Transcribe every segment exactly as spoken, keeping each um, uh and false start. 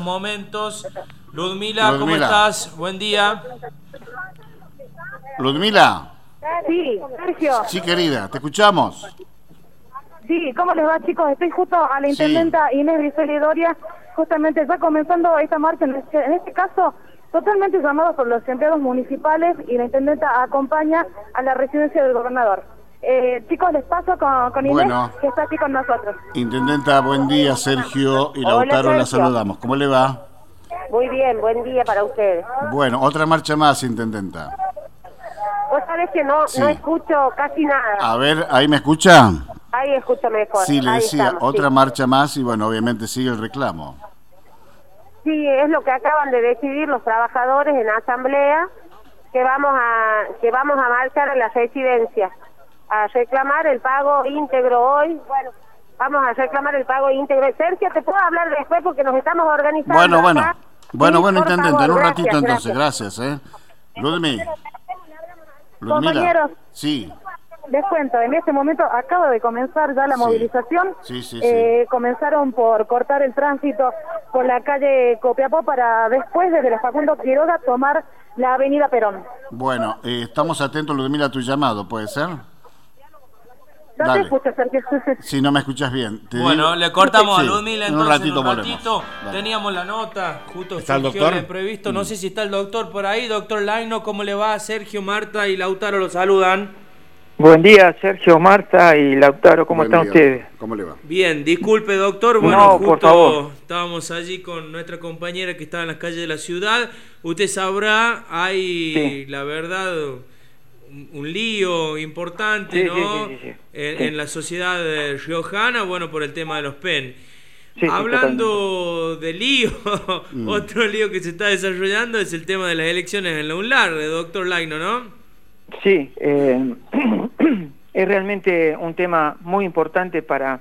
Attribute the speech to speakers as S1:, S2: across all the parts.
S1: momentos. Ludmila,
S2: Ludmila.
S1: ¿cómo estás? Buen día.
S2: Ludmila.
S3: Sí, Sergio.
S2: Sí, querida, te escuchamos.
S3: Sí, ¿cómo les va, chicos? Estoy justo a la intendenta
S2: Sí.
S3: Inés Brizuela Doria, justamente ya comenzando esta marcha, en este, en este caso, totalmente llamado por los empleados municipales, y la intendenta acompaña a la residencia del gobernador. Eh, chicos, les paso con, con Inés,
S2: Bueno.
S3: que está aquí con nosotros.
S2: Intendenta, buen día, Sergio y
S4: Hola,
S2: Lautaro, la
S4: Sergio.
S2: saludamos. ¿Cómo le va?
S4: Muy bien, buen día para ustedes.
S2: Bueno, otra marcha más, Intendenta.
S4: Vos sabés que no,
S2: Sí.
S4: no escucho casi nada.
S2: A ver, ¿ahí me escucha?
S4: Ahí escucho mejor.
S2: Sí, le
S4: Ahí
S2: decía,
S4: estamos,
S2: otra
S4: sí.
S2: marcha más y bueno, obviamente sigue el reclamo.
S4: Sí, es lo que acaban de decidir los trabajadores en asamblea, que vamos a que vamos a marchar en la residencia, a reclamar el pago íntegro hoy. Bueno, vamos a reclamar el pago íntegro. Sergio, ¿te puedo hablar después? Porque nos estamos organizando.
S2: Bueno, bueno,
S4: acá.
S2: bueno,
S4: Sí,
S2: bueno,
S4: por
S2: Intendenta, en un
S4: favor,
S2: ratito
S4: gracias,
S2: entonces, gracias, ¿eh? Ludmi. Ludmila.
S3: Compañeros.
S2: Sí,
S3: Les cuento, en este momento acaba de comenzar ya la
S2: Sí.
S3: movilización.
S2: Sí, sí,
S3: Eh, comenzaron por cortar el tránsito por la calle Copiapó para después, desde la Facundo Quiroga, tomar la avenida Perón.
S2: bueno, eh, estamos atentos, Ludmila, a tu llamado, ¿puede ser?
S3: No te
S2: Dale.
S3: escucho, Sergio.
S2: Si no me escuchas bien. Te
S1: Bueno,
S2: digo-
S1: le cortamos
S2: Sí,
S1: a Ludmila
S2: en un
S1: entonces
S2: ratito
S1: en un
S2: volvemos.
S1: ratito.
S2: Dale.
S1: Teníamos la nota, justo
S2: ¿Está el
S1: surgió
S2: doctor?
S1: el imprevisto. No sé si está el doctor por ahí. Doctor Laino, ¿cómo le va? Sergio, Marta y Lautaro lo saludan.
S5: Buen día, Sergio, Marta y Lautaro, ¿cómo
S2: Buen
S5: están
S2: día.
S5: ustedes?
S2: ¿Cómo le va?
S1: Bien, disculpe doctor, bueno,
S5: No,
S1: justo
S5: por favor.
S1: estábamos allí con nuestra compañera que estaba en las calles de la ciudad. Usted sabrá, hay,
S5: Sí.
S1: la verdad, un, un lío importante,
S5: Sí,
S1: ¿no?
S5: sí, sí, sí, sí.
S1: En,
S5: Sí.
S1: en la sociedad eh, riojana, bueno, por el tema de los P E N.
S5: Sí, sí,
S1: Hablando de lío, otro lío que se está desarrollando es el tema de las elecciones en la UNLAR, de doctor Laino, ¿no?
S5: Sí, eh, es realmente un tema muy importante para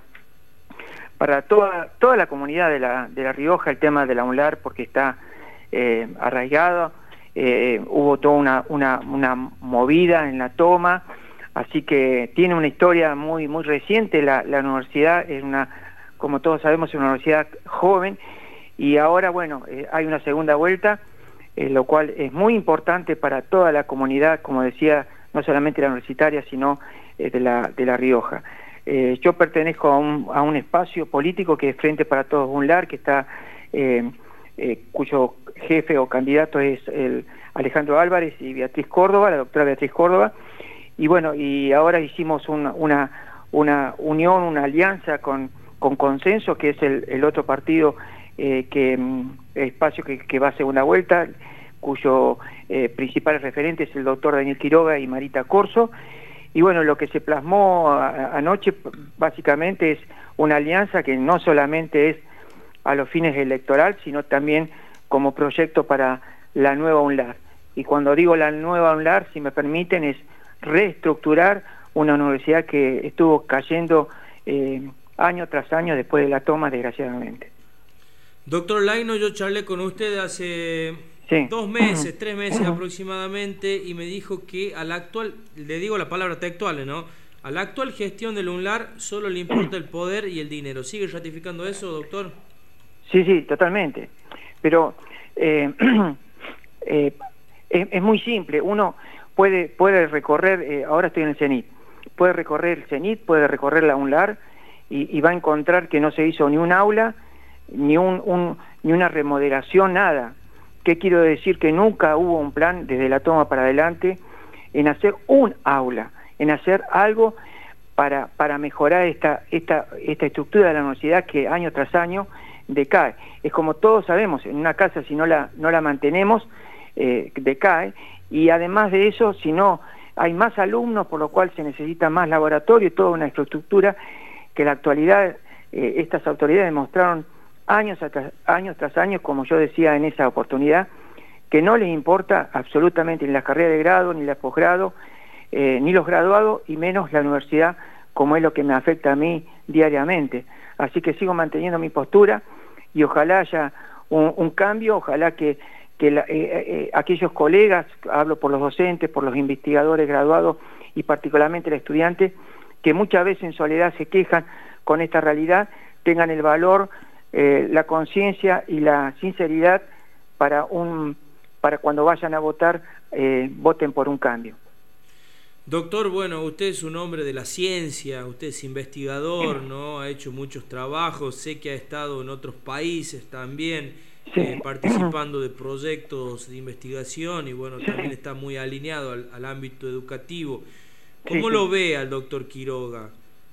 S5: para toda toda la comunidad de la de La Rioja, el tema de la UNLAR, porque está eh, arraigado. Eh, hubo toda una, una una movida en la toma, así que tiene una historia muy muy reciente. La, la universidad es una, como todos sabemos, es una universidad joven, y ahora, bueno, eh, hay una segunda vuelta, eh, lo cual es muy importante para toda la comunidad, como decía, no solamente la universitaria, sino eh, de la de La Rioja. Eh, yo pertenezco a un, a un espacio político que es Frente para Todos UNLAR, que está eh, eh, cuyo jefe o candidato es el Alejandro Álvarez y Beatriz Córdoba, la doctora Beatriz Córdoba, y bueno, y ahora hicimos una una, una unión, una alianza con, con Consenso, que es el, el otro partido eh, que espacio que, que va a segunda vuelta, cuyo eh, principal referente es el doctor Daniel Quiroga y Marita Corso. Y bueno, lo que se plasmó a, anoche básicamente es una alianza que no solamente es a los fines electoral, sino también como proyecto para la nueva UNLAR. Y cuando digo la nueva UNLAR, si me permiten, es reestructurar una universidad que estuvo cayendo eh, año tras año después de la toma, desgraciadamente.
S1: Doctor Laino, yo charlé con usted hace
S5: Sí.
S1: dos meses, tres meses aproximadamente, y me dijo que a la actual, le digo la palabra textual, ¿no? A la actual gestión del UNLAR solo le importa el poder y el dinero. ¿Sigue ratificando eso, doctor?
S5: Sí, sí, totalmente. Pero eh, eh, es, es muy simple. Uno puede puede recorrer, eh, ahora estoy en el CENIT, puede recorrer el CENIT, puede recorrer la UNLAR y, y va a encontrar que no se hizo ni un aula, ni un, un ni una remodelación, nada. ¿Qué quiero decir? Que nunca hubo un plan desde la toma para adelante en hacer un aula, en hacer algo para para mejorar esta esta esta estructura de la universidad que año tras año decae. Es como todos sabemos, en una casa si no la no la mantenemos, eh, decae, y además de eso, si no hay más alumnos, por lo cual se necesita más laboratorio y toda una infraestructura que en la actualidad eh, estas autoridades mostraron años tras años tras años, como yo decía en esa oportunidad, que no les importa absolutamente ni la carrera de grado, ni la posgrado, eh, ni los graduados, y menos la universidad, como es lo que me afecta a mí diariamente. Así que sigo manteniendo mi postura, y ojalá haya un, un cambio, ojalá que, que la, eh, eh, aquellos colegas, hablo por los docentes, por los investigadores graduados, y particularmente los estudiantes, que muchas veces en soledad se quejan con esta realidad, tengan el valor eh, la conciencia y la sinceridad para un para cuando vayan a votar, eh, voten por un cambio.
S1: Doctor, bueno, usted es un hombre de la ciencia, usted es investigador, ¿no? Ha hecho muchos trabajos, sé que ha estado en otros países también, sí. eh, participando de proyectos de investigación y bueno, también está muy alineado al, al ámbito educativo. ¿Cómo sí, lo sí. ve al doctor Quiroga?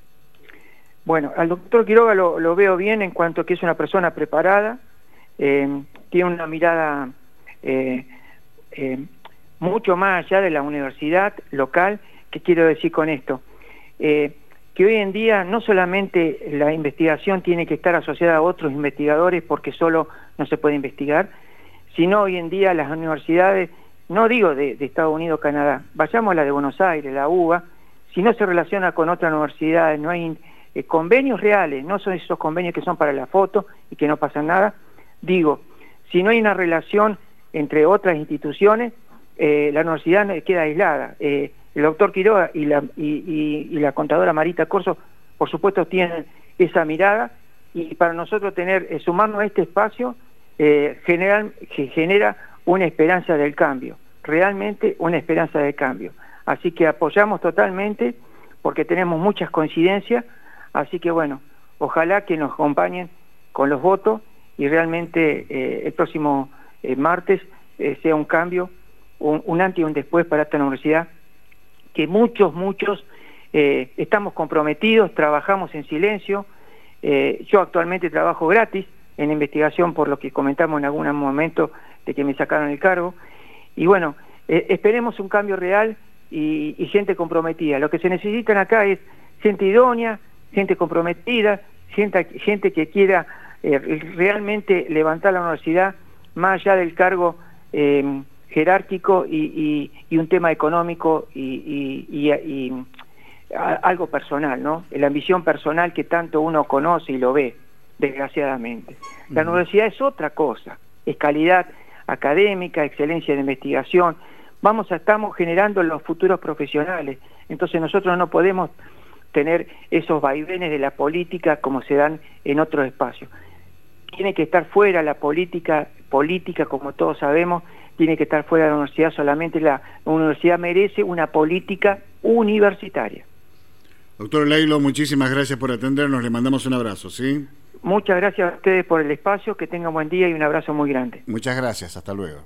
S5: Bueno, al doctor Quiroga lo, lo veo bien en cuanto a que es una persona preparada, eh, tiene una mirada eh, eh, mucho más allá de la universidad local. ¿Qué quiero decir con esto? Eh, que hoy en día no solamente la investigación tiene que estar asociada a otros investigadores porque solo no se puede investigar, sino hoy en día las universidades, no digo de, de Estados Unidos o Canadá, vayamos a la de Buenos Aires, la U B A, si no se relaciona con otras universidades, no hay eh, convenios reales, no son esos convenios que son para la foto y que no pasa nada, digo, si no hay una relación entre otras instituciones, eh, la universidad queda aislada. Eh, el doctor Quiroga y la, y, y, y la contadora Marita Corso, por supuesto, tienen esa mirada, y para nosotros tener eh, sumarnos a este espacio eh, general, que genera una esperanza del cambio, realmente una esperanza del cambio. Así que apoyamos totalmente porque tenemos muchas coincidencias, así que bueno, ojalá que nos acompañen con los votos y realmente eh, el próximo eh, martes eh, sea un cambio, un, un antes y un después para esta universidad, que muchos, muchos eh, estamos comprometidos, trabajamos en silencio. Eh, yo actualmente trabajo gratis en investigación por lo que comentamos en algún momento de que me sacaron el cargo, y bueno, eh, esperemos un cambio real y, y gente comprometida. Lo que se necesitan acá es gente idónea, gente comprometida, gente, gente que quiera eh, realmente levantar la universidad más allá del cargo eh, jerárquico y, y, y un tema económico y, y, y, y a, algo personal, ¿no? La ambición personal que tanto uno conoce y lo ve, desgraciadamente. La uh-huh. universidad es otra cosa, es calidad académica, excelencia de investigación. Vamos a estamos generando los futuros profesionales, entonces nosotros no podemos tener esos vaivenes de la política como se dan en otros espacios. Tiene que estar fuera la política, política como todos sabemos, tiene que estar fuera de la universidad, solamente la universidad merece una política universitaria.
S2: Doctor Lailo, muchísimas gracias por atendernos, le mandamos un abrazo, ¿sí?
S5: Muchas gracias a ustedes por el espacio, que tengan buen día y un abrazo muy grande.
S2: Muchas gracias, hasta luego.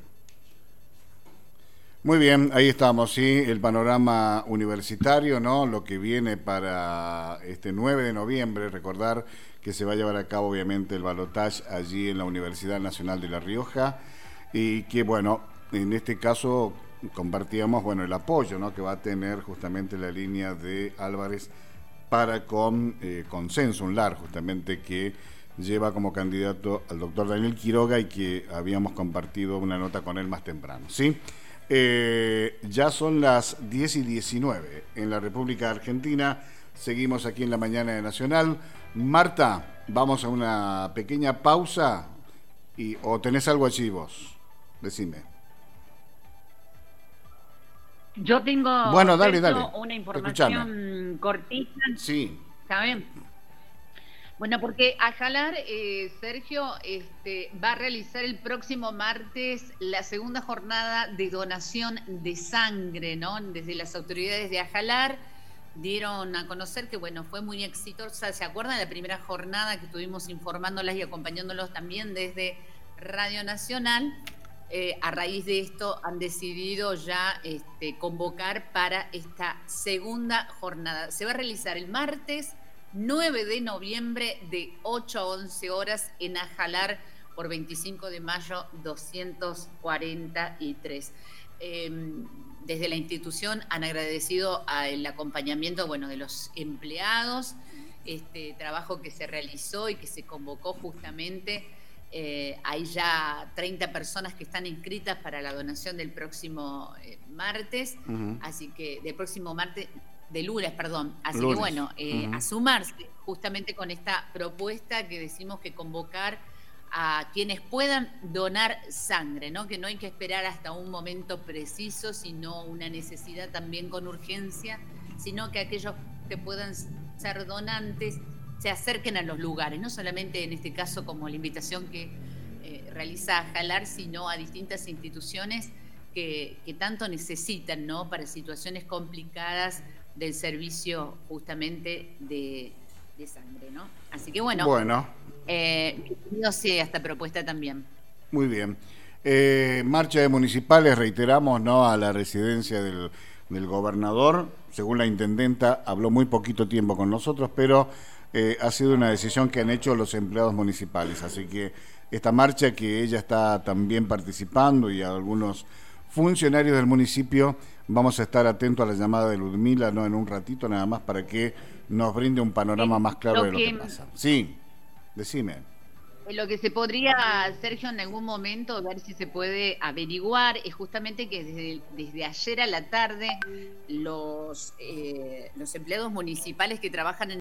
S2: Muy bien, ahí estamos, sí, el panorama universitario, ¿no? Lo que viene para este nueve de noviembre, recordar que se va a llevar a cabo obviamente el balotaje allí en la Universidad Nacional de La Rioja, y que bueno, en este caso compartíamos bueno el apoyo, ¿no?, que va a tener justamente la línea de Álvarez para con eh, Consenso Unlar, justamente, que lleva como candidato al doctor Daniel Quiroga y que habíamos compartido una nota con él más temprano, ¿sí? Eh, ya son las diez y diecinueve en la República Argentina, seguimos aquí en la mañana de Nacional. Marta, vamos a una pequeña pausa, y, o tenés algo allí vos, decime.
S6: Yo tengo
S2: bueno, dale, dale.
S6: una información cortita.
S2: Sí.
S6: ¿Saben? Bueno, porque Ajalar, eh, Sergio, este, va a realizar el próximo martes la segunda jornada de donación de sangre, ¿no? Desde las autoridades de Ajalar dieron a conocer que, bueno, fue muy exitosa. ¿Se acuerdan de la primera jornada que estuvimos informándolas y acompañándolos también desde Radio Nacional? Eh, a raíz de esto han decidido ya este, convocar para esta segunda jornada. Se va a realizar el martes nueve de noviembre de ocho a once horas en Ajalar por veinticinco de mayo doscientos cuarenta y tres. Eh, desde la institución han agradecido el acompañamiento, bueno, de los empleados, este trabajo que se realizó y que se convocó justamente. Eh, hay ya treinta personas que están inscritas para la donación del próximo eh, martes, uh-huh. así que del próximo martes, de lunes, perdón. Así lunes. que bueno, eh, uh-huh. a sumarse justamente con esta propuesta que decimos que convocar a quienes puedan donar sangre, ¿no? Que no hay que esperar hasta un momento preciso, sino una necesidad también con urgencia, sino que aquellos que puedan ser donantes se acerquen a los lugares, no solamente en este caso como la invitación que eh, realiza Jalar, sino a distintas instituciones que, que tanto necesitan, ¿no?, para situaciones complicadas del servicio justamente de, de sangre, ¿no? Así que bueno,
S2: bueno.
S6: Eh, bienvenido sea esta propuesta también.
S2: Muy bien. Eh, marcha de municipales, reiteramos, ¿no?, a la residencia del, del gobernador. Según la intendenta, habló muy poquito tiempo con nosotros, pero eh, ha sido una decisión que han hecho los empleados municipales. Así que esta marcha que ella está también participando y a algunos funcionarios del municipio, vamos a estar atentos a la llamada de Ludmila, ¿no?, en un ratito nada más, para que nos brinde un panorama
S6: eh,
S2: más claro de lo
S6: que
S2: que pasa. Sí, decime.
S6: Lo que se podría, Sergio, en algún momento ver si se puede averiguar es justamente que desde, desde ayer a la tarde los, eh, los empleados municipales que trabajan en